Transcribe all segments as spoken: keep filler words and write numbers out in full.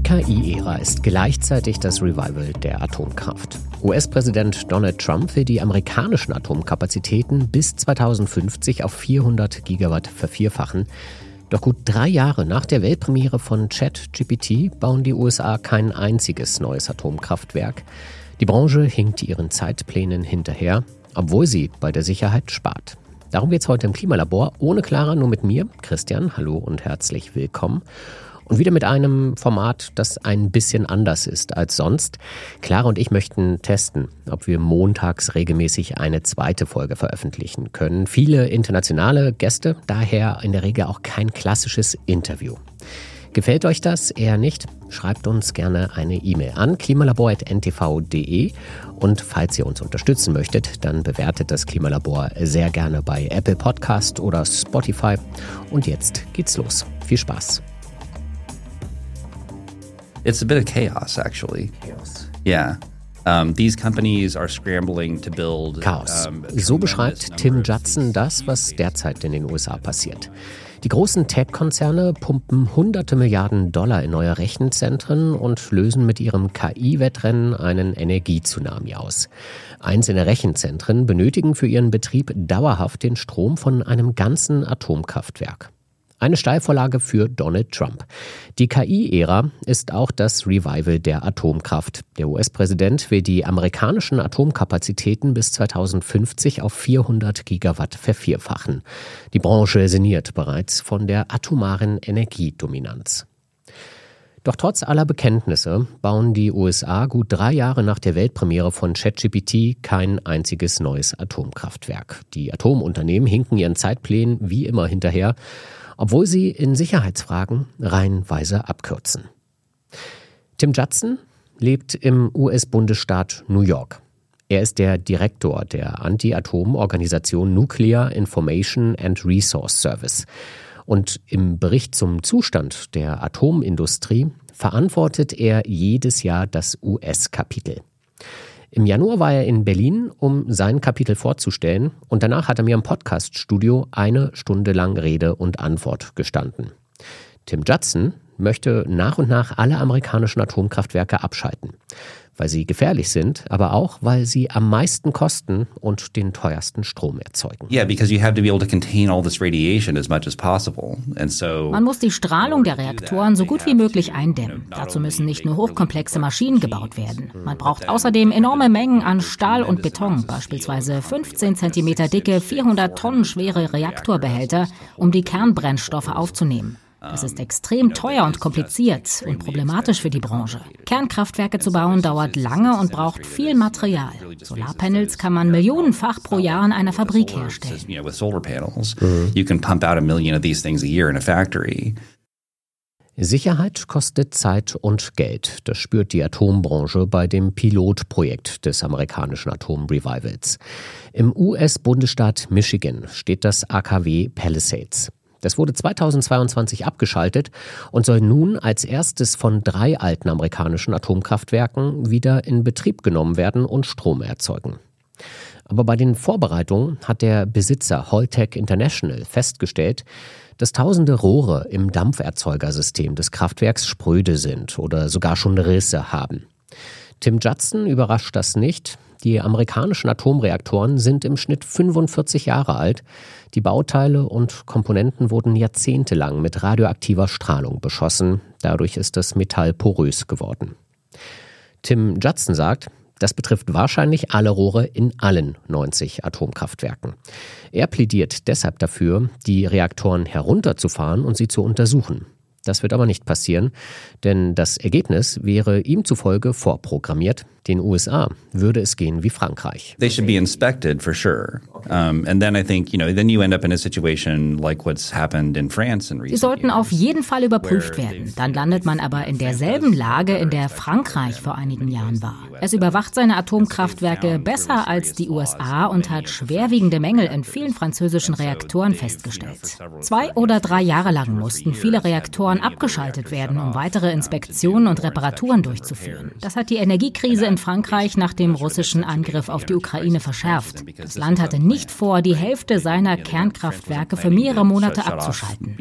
K I-Ära ist gleichzeitig das Revival der Atomkraft. U S-Präsident Donald Trump will die amerikanischen Atomkapazitäten bis zweitausendfünfzig auf vierhundert Gigawatt vervierfachen. Doch gut drei Jahre nach der Weltpremiere von ChatGPT bauen die U S A kein einziges neues Atomkraftwerk. Die Branche hinkt ihren Zeitplänen hinterher, obwohl sie bei der Sicherheit spart. Darum geht's heute im Klimalabor, ohne Clara, nur mit mir, Christian. Hallo und herzlich willkommen. Und wieder mit einem Format, das ein bisschen anders ist als sonst. Clara und ich möchten testen, ob wir montags regelmäßig eine zweite Folge veröffentlichen können. Viele internationale Gäste, daher in der Regel auch kein klassisches Interview. Gefällt euch das? Eher nicht? Schreibt uns gerne eine E-Mail an klimalabor at n t v punkt d e und falls ihr uns unterstützen möchtet, dann bewertet das Klimalabor sehr gerne bei Apple Podcast oder Spotify. Und jetzt geht's los. Viel Spaß! It's a bit of chaos, actually. Chaos. Yeah. Um, these companies are scrambling to build. Chaos. Um, so beschreibt Tim Judson das, was derzeit in den U S A passiert. Die großen Tech-Konzerne pumpen hunderte Milliarden Dollar in neue Rechenzentren und lösen mit ihrem K I-Wettrennen einen Energie-Tsunami aus. Einzelne Rechenzentren benötigen für ihren Betrieb dauerhaft den Strom von einem ganzen Atomkraftwerk. Eine Steilvorlage für Donald Trump. Die K I-Ära ist auch das Revival der Atomkraft. Der U S-Präsident will die amerikanischen Atomkapazitäten bis zweitausendfünfzig auf vierhundert Gigawatt vervierfachen. Die Branche sinniert bereits von der atomaren Energiedominanz. Doch trotz aller Bekenntnisse bauen die U S A gut drei Jahre nach der Weltpremiere von ChatGPT kein einziges neues Atomkraftwerk. Die Atomunternehmen hinken ihren Zeitplänen wie immer hinterher, obwohl sie in Sicherheitsfragen reihenweise abkürzen. Tim Judson lebt im U S-Bundesstaat New York. Er ist der Direktor der Anti-Atom-Organisation Nuclear Information and Resource Service. Und im Bericht zum Zustand der Atomindustrie verantwortet er jedes Jahr das U S-Kapitel. Im Januar war er in Berlin, um sein Kapitel vorzustellen, und danach hat er mir im Podcast-Studio eine Stunde lang Rede und Antwort gestanden. Tim Judson möchte nach und nach alle amerikanischen Atomkraftwerke abschalten, weil sie gefährlich sind, aber auch, weil sie am meisten kosten und den teuersten Strom erzeugen. Yeah, because you have to be able to contain all this radiation as much as possible. And so Man muss die Strahlung der Reaktoren so gut wie möglich eindämmen. Dazu müssen nicht nur hochkomplexe Maschinen gebaut werden. Man braucht außerdem enorme Mengen an Stahl und Beton, beispielsweise fünfzehn Zentimeter dicke, vierhundert Tonnen schwere Reaktorbehälter, um die Kernbrennstoffe aufzunehmen. Das ist extrem teuer und kompliziert und problematisch für die Branche. Kernkraftwerke zu bauen dauert lange und braucht viel Material. Solarpanels kann man millionenfach pro Jahr in einer Fabrik herstellen. Sicherheit kostet Zeit und Geld. Das spürt die Atombranche bei dem Pilotprojekt des amerikanischen Atom-Revivals. Im U S-Bundesstaat Michigan steht das A K W Palisades. Das wurde zweitausendzweiundzwanzig abgeschaltet und soll nun als erstes von drei alten amerikanischen Atomkraftwerken wieder in Betrieb genommen werden und Strom erzeugen. Aber bei den Vorbereitungen hat der Besitzer Holtec International festgestellt, dass tausende Rohre im Dampferzeugersystem des Kraftwerks spröde sind oder sogar schon Risse haben. Tim Judson überrascht das nicht. Die amerikanischen Atomreaktoren sind im Schnitt fünfundvierzig Jahre alt. Die Bauteile und Komponenten wurden jahrzehntelang mit radioaktiver Strahlung beschossen. Dadurch ist das Metall porös geworden. Tim Judson sagt, das betrifft wahrscheinlich alle Rohre in allen neunzig Atomkraftwerken. Er plädiert deshalb dafür, die Reaktoren herunterzufahren und sie zu untersuchen. Das wird aber nicht passieren, denn das Ergebnis wäre ihm zufolge vorprogrammiert. Den U S A würde es gehen wie Frankreich. They should be inspected for sure. Um, and then I think, you know, then you end up in a situation like what's happened in France in recent years. Sie sollten auf jeden Fall überprüft werden. Dann landet man aber in derselben Lage, in der Frankreich vor einigen Jahren war. Es überwacht seine Atomkraftwerke besser als die U S A und hat schwerwiegende Mängel in vielen französischen Reaktoren festgestellt. Zwei oder drei Jahre lang mussten viele Reaktoren Reaktoren abgeschaltet werden, um weitere Inspektionen und Reparaturen durchzuführen. Das hat die Energiekrise in Frankreich nach dem russischen Angriff auf die Ukraine verschärft. Das Land hatte nicht vor, die Hälfte seiner Kernkraftwerke für mehrere Monate abzuschalten.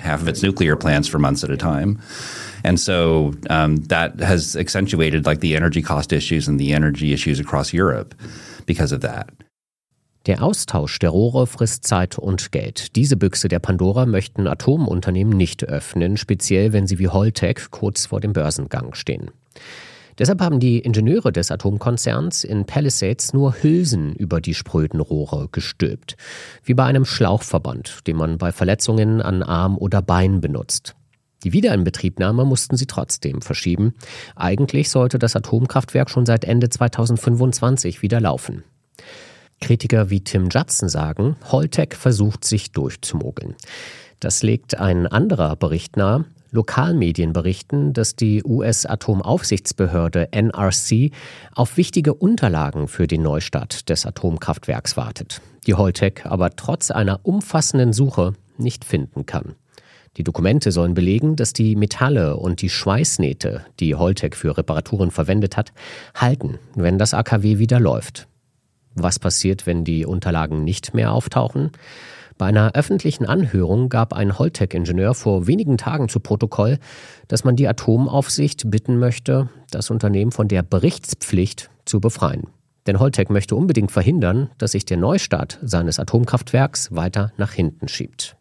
And so um, that has accentuated like the energy cost issues and the energy issues across Europe because of that. Der Austausch der Rohre frisst Zeit und Geld. Diese Büchse der Pandora möchten Atomunternehmen nicht öffnen, speziell wenn sie wie Holtec kurz vor dem Börsengang stehen. Deshalb haben die Ingenieure des Atomkonzerns in Palisades nur Hülsen über die spröden Rohre gestülpt, wie bei einem Schlauchverband, den man bei Verletzungen an Arm oder Bein benutzt. Die Wiederinbetriebnahme mussten sie trotzdem verschieben. Eigentlich sollte das Atomkraftwerk schon seit Ende zweitausendfünfundzwanzig wieder laufen. Kritiker wie Tim Judson sagen, Holtec versucht sich durchzumogeln. Das legt ein anderer Bericht nahe. Lokalmedien berichten, dass die U S-Atomaufsichtsbehörde N R C auf wichtige Unterlagen für den Neustart des Atomkraftwerks wartet, die Holtec aber trotz einer umfassenden Suche nicht finden kann. Die Dokumente sollen belegen, dass die Metalle und die Schweißnähte, die Holtec für Reparaturen verwendet hat, halten, wenn das A K W wieder läuft. Was passiert, wenn die Unterlagen nicht mehr auftauchen? Bei einer öffentlichen Anhörung gab ein Holtec-Ingenieur vor wenigen Tagen zu Protokoll, dass man die Atomaufsicht bitten möchte, das Unternehmen von der Berichtspflicht zu befreien. Denn Holtec möchte unbedingt verhindern, dass sich der Neustart seines Atomkraftwerks weiter nach hinten schiebt.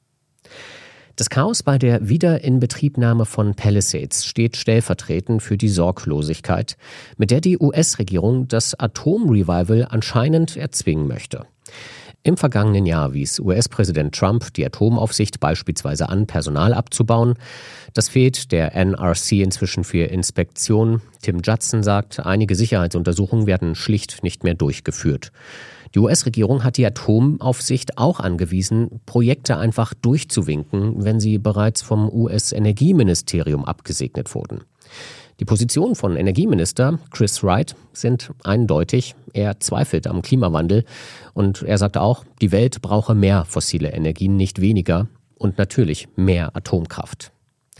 Das Chaos bei der Wiederinbetriebnahme von Palisades steht stellvertretend für die Sorglosigkeit, mit der die U S-Regierung das Atomrevival anscheinend erzwingen möchte. Im vergangenen Jahr wies U S-Präsident Trump die Atomaufsicht beispielsweise an, Personal abzubauen. Das fehlt der N R C inzwischen für Inspektionen. Tim Judson sagt, einige Sicherheitsuntersuchungen werden schlicht nicht mehr durchgeführt. Die U S-Regierung hat die Atomaufsicht auch angewiesen, Projekte einfach durchzuwinken, wenn sie bereits vom U S-Energieministerium abgesegnet wurden. Die Positionen von Energieminister Chris Wright sind eindeutig. Er zweifelt am Klimawandel und er sagt auch, die Welt brauche mehr fossile Energien, nicht weniger und natürlich mehr Atomkraft.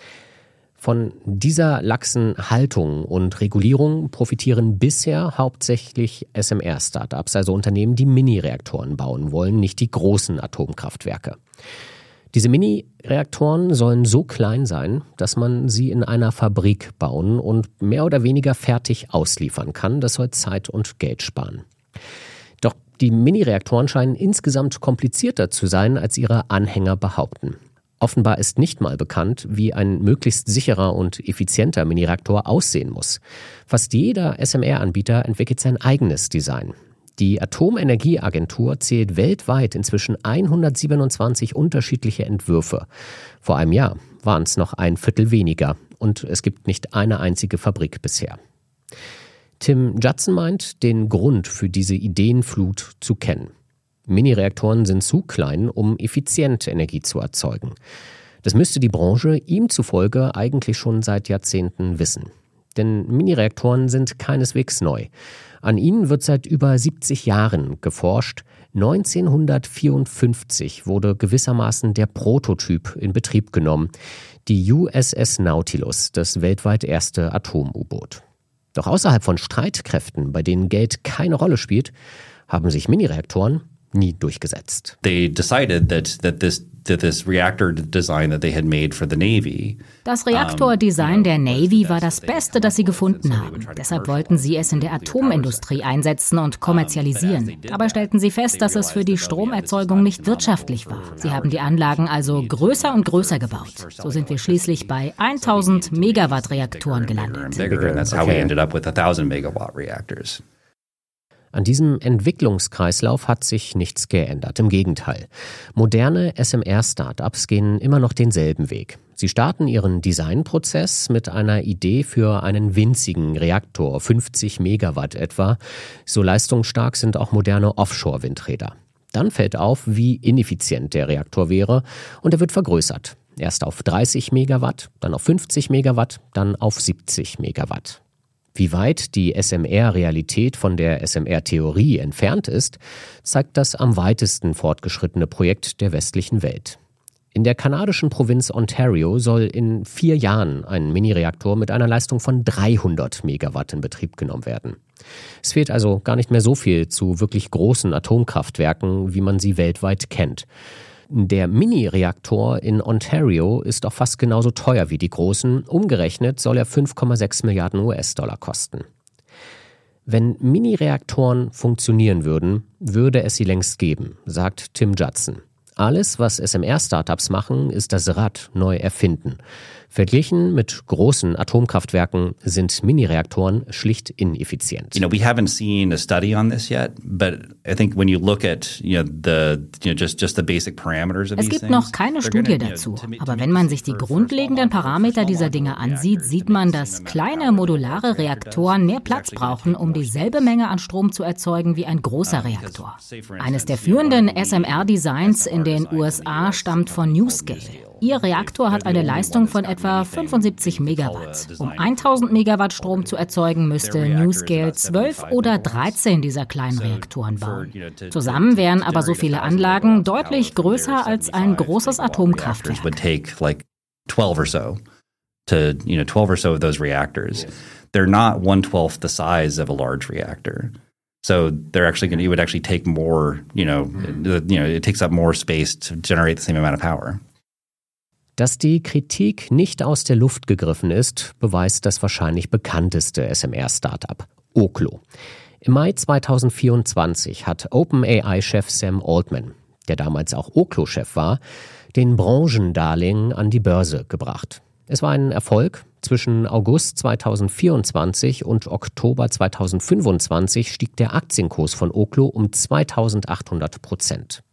Von dieser laxen Haltung und Regulierung profitieren bisher hauptsächlich S M R-Startups, also Unternehmen, die Mini-Reaktoren bauen wollen, nicht die großen Atomkraftwerke. Diese Mini-Reaktoren sollen so klein sein, dass man sie in einer Fabrik bauen und mehr oder weniger fertig ausliefern kann. Das soll Zeit und Geld sparen. Doch die Mini-Reaktoren scheinen insgesamt komplizierter zu sein, als ihre Anhänger behaupten. Offenbar ist nicht mal bekannt, wie ein möglichst sicherer und effizienter Mini-Reaktor aussehen muss. Fast jeder S M R-Anbieter entwickelt sein eigenes Design. Die Atomenergieagentur zählt weltweit inzwischen hundertsiebenundzwanzig unterschiedliche Entwürfe. Vor einem Jahr waren es noch ein Viertel weniger und es gibt nicht eine einzige Fabrik bisher. Tim Judson meint, den Grund für diese Ideenflut zu kennen. Mini-Reaktoren sind zu klein, um effizient Energie zu erzeugen. Das müsste die Branche ihm zufolge eigentlich schon seit Jahrzehnten wissen. Denn Mini-Reaktoren sind keineswegs neu. An ihnen wird seit über siebzig Jahren geforscht. neunzehnhundertvierundfünfzig wurde gewissermaßen der Prototyp in Betrieb genommen, die U S S Nautilus, das weltweit erste Atom-U-Boot. Doch außerhalb von Streitkräften, bei denen Geld keine Rolle spielt, haben sich Mini-Reaktoren nie durchgesetzt. They decided that that this that this reactor design that they had made for the Navy. Das Reaktordesign der Navy war das Beste, das sie gefunden haben. Deshalb wollten sie es in der Atomindustrie einsetzen und kommerzialisieren. Dabei stellten sie fest, dass es für die Stromerzeugung nicht wirtschaftlich war. Sie haben die Anlagen also größer und größer gebaut. So sind wir schließlich bei tausend Megawatt Reaktoren gelandet. An diesem Entwicklungskreislauf hat sich nichts geändert. Im Gegenteil. Moderne S M R-Startups gehen immer noch denselben Weg. Sie starten ihren Designprozess mit einer Idee für einen winzigen Reaktor, fünfzig Megawatt etwa. So leistungsstark sind auch moderne Offshore-Windräder. Dann fällt auf, wie ineffizient der Reaktor wäre und er wird vergrößert. Erst auf dreißig Megawatt, dann auf fünfzig Megawatt, dann auf siebzig Megawatt. Wie weit die S M R-Realität von der S M R-Theorie entfernt ist, zeigt das am weitesten fortgeschrittene Projekt der westlichen Welt. In der kanadischen Provinz Ontario soll in vier Jahren ein Mini-Reaktor mit einer Leistung von dreihundert Megawatt in Betrieb genommen werden. Es fehlt also gar nicht mehr so viel zu wirklich großen Atomkraftwerken, wie man sie weltweit kennt. Der Mini-Reaktor in Ontario ist auch fast genauso teuer wie die großen. Umgerechnet soll er fünf Komma sechs Milliarden U S-Dollar kosten. Wenn Mini-Reaktoren funktionieren würden, würde es sie längst geben, sagt Tim Judson. Alles, was S M R-Startups machen, ist das Rad neu erfinden. Verglichen mit großen Atomkraftwerken sind Mini-Reaktoren schlicht ineffizient. You know, we haven't seen a study on this yet, but I think when you look at, you know, the, you know, just just the basic parameters of these things. Es gibt noch keine Studie dazu, aber wenn man sich die grundlegenden Parameter dieser Dinge ansieht, sieht man, dass kleine modulare Reaktoren mehr Platz brauchen, um dieselbe Menge an Strom zu erzeugen wie ein großer Reaktor. Eines der führenden S M R-Designs in den U S A stammt von NuScale. Ihr Reaktor hat eine Leistung von etwa fünfundsiebzig Megawatt. Um tausend Megawatt Strom zu erzeugen, müsste NuScale zwölf oder dreizehn dieser kleinen Reaktoren bauen. Zusammen wären aber so viele Anlagen deutlich größer als ein großes Atomkraftwerk. twelve or so to, you know, twelve or so of those reactors. They're not one twelfth the size of a large reactor. So they're actually going to, it would actually take more, you know, you know, it takes up more space to generate the same amount of power. Dass die Kritik nicht aus der Luft gegriffen ist, beweist das wahrscheinlich bekannteste S M R-Startup, Oklo. Im Mai zweitausendvierundzwanzig hat OpenAI-Chef Sam Altman, der damals auch Oklo-Chef war, den Branchendarling an die Börse gebracht. Es war ein Erfolg. Zwischen August zweitausendvierundzwanzig und Oktober zweitausendfünfundzwanzig stieg der Aktienkurs von Oklo um zweitausendachthundert Prozent.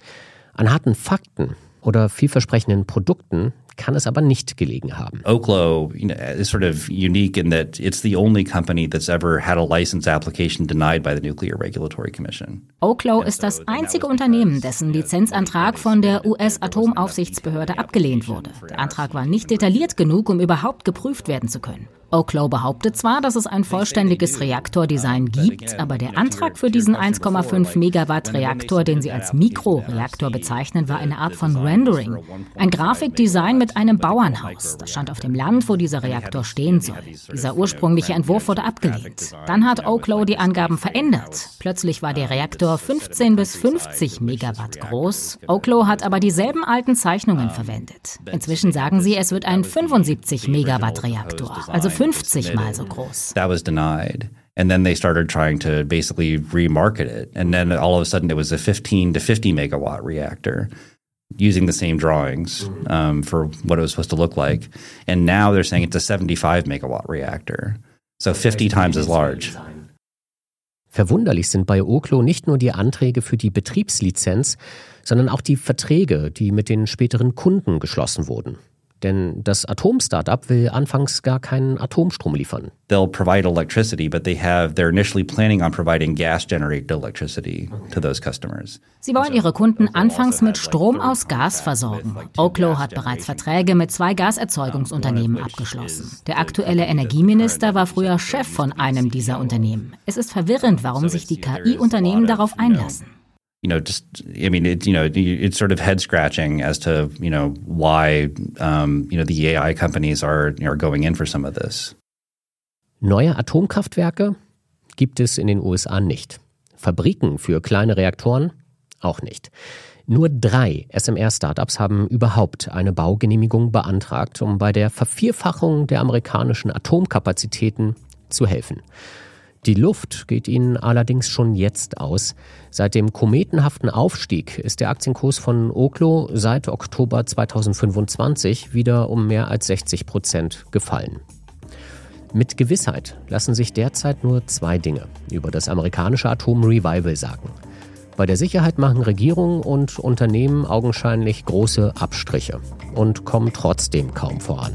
An harten Fakten oder vielversprechenden Produkten kann es aber nicht gelegen haben. Oklo, you know, is sort of unique in that it's the only company that's ever had a license application denied by the Nuclear Regulatory Commission. Oklo ist das einzige Unternehmen, dessen Lizenzantrag von der U S-Atomaufsichtsbehörde abgelehnt wurde. Der Antrag war nicht detailliert genug, um überhaupt geprüft werden zu können. Oklo behauptet zwar, dass es ein vollständiges Reaktordesign gibt, aber der Antrag für diesen eins Komma fünf Megawatt Reaktor, den sie als Mikroreaktor bezeichnen, war eine Art von Rendering. Ein Grafikdesign mit einem Bauernhaus. Das stand auf dem Land, wo dieser Reaktor stehen soll. Dieser ursprüngliche Entwurf wurde abgelehnt. Dann hat Oklo die Angaben verändert. Plötzlich war der Reaktor fünfzehn bis fünfzig Megawatt groß. Oklo hat aber dieselben alten Zeichnungen verwendet. Inzwischen sagen sie, es wird ein fünfundsiebzig Megawatt Reaktor, also fünfzig Mal so groß. That was denied. And then they started trying to basically remarket it. And then all of a sudden it was a fifteen to fifty megawatt reactor using the same drawings um, for what it was supposed to look like. And now they're saying it's a seventy-five megawatt reactor. So fifty times as large. Verwunderlich sind bei Oklo nicht nur die Anträge für die Betriebslizenz, sondern auch die Verträge, die mit den späteren Kunden geschlossen wurden. Denn das Atom-Startup will anfangs gar keinen Atomstrom liefern. They'll provide electricity, but they have they're initially planning on providing gas-generated electricity to those customers. Sie wollen ihre Kunden anfangs mit Strom aus Gas versorgen. Oklo hat bereits Verträge mit zwei Gaserzeugungsunternehmen abgeschlossen. Der aktuelle Energieminister war früher Chef von einem dieser Unternehmen. Es ist verwirrend, warum sich die K I-Unternehmen darauf einlassen. You know, just, I mean, it, you know, it's sort of head scratching as to, you know, why, um, you know, the A I companies are, are going in for some of this. Neue Atomkraftwerke gibt es in den U S A nicht. Fabriken für kleine Reaktoren auch nicht. Nur drei S M R-Startups haben überhaupt eine Baugenehmigung beantragt, um bei der Vervierfachung der amerikanischen Atomkapazitäten zu helfen. Die Luft geht ihnen allerdings schon jetzt aus. Seit dem kometenhaften Aufstieg ist der Aktienkurs von Oklo seit Oktober zweitausendfünfundzwanzig wieder um mehr als sechzig Prozent gefallen. Mit Gewissheit lassen sich derzeit nur zwei Dinge über das amerikanische Atom-Revival sagen. Bei der Sicherheit machen Regierungen und Unternehmen augenscheinlich große Abstriche und kommen trotzdem kaum voran.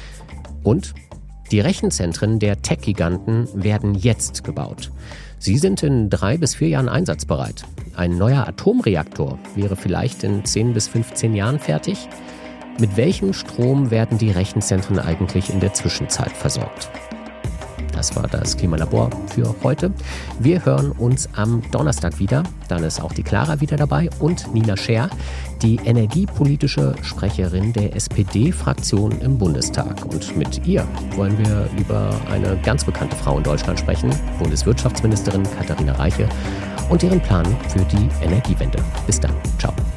Und die Rechenzentren der Tech-Giganten werden jetzt gebaut. Sie sind in drei bis vier Jahren einsatzbereit. Ein neuer Atomreaktor wäre vielleicht in zehn bis fünfzehn Jahren fertig. Mit welchem Strom werden die Rechenzentren eigentlich in der Zwischenzeit versorgt? Das war das Klimalabor für heute. Wir hören uns am Donnerstag wieder. Dann ist auch die Clara wieder dabei und Nina Scher. die energiepolitische Sprecherin der S P D-Fraktion im Bundestag. Und mit ihr wollen wir über eine ganz bekannte Frau in Deutschland sprechen, Bundeswirtschaftsministerin Katharina Reiche, und ihren Plan für die Energiewende. Bis dann. Ciao.